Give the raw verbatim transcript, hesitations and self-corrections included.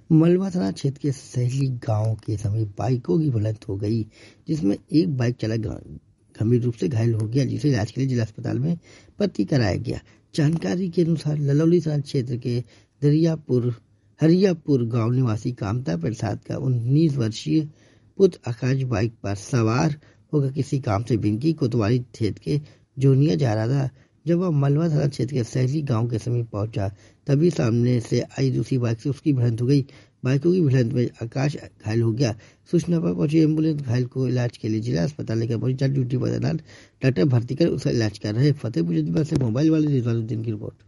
मलबा थाना क्षेत्र के सहली गांव के समीप बाइकों की भिड़ंत हो गई, जिसमें एक बाइक चालक गंभीर रूप से घायल हो गया, जिसे इलाज के लिए जिला अस्पताल में भर्ती कराया गया। जानकारी के अनुसार ललौली थाना क्षेत्र के दरियापुर हरियापुर गांव निवासी कामता प्रसाद का उन्नीस वर्षीय पुत्र आकाश बाइक पर सवार होकर किसी काम से बिंकी कोतवाली क्षेत्र के जोनिया जा रहा था। जब वह मलबा थाना क्षेत्र के सहली गांव के समीप पहुंचा, तभी सामने से आई दूसरी बाइक से उसकी भिड़ंत हो गई। बाइकों की भिड़ंत में आकाश घायल हो गया। सूचना पर पहुंची एम्बुलेंस घायल को इलाज के लिए जिला अस्पताल लेकर पहुंची। ड्यूटी पर तैनात डॉक्टर भर्ती कर उसका इलाज कर रहे। फतेहपुर से मोबाइल वाले रिजवानुद्दीन की रिपोर्ट।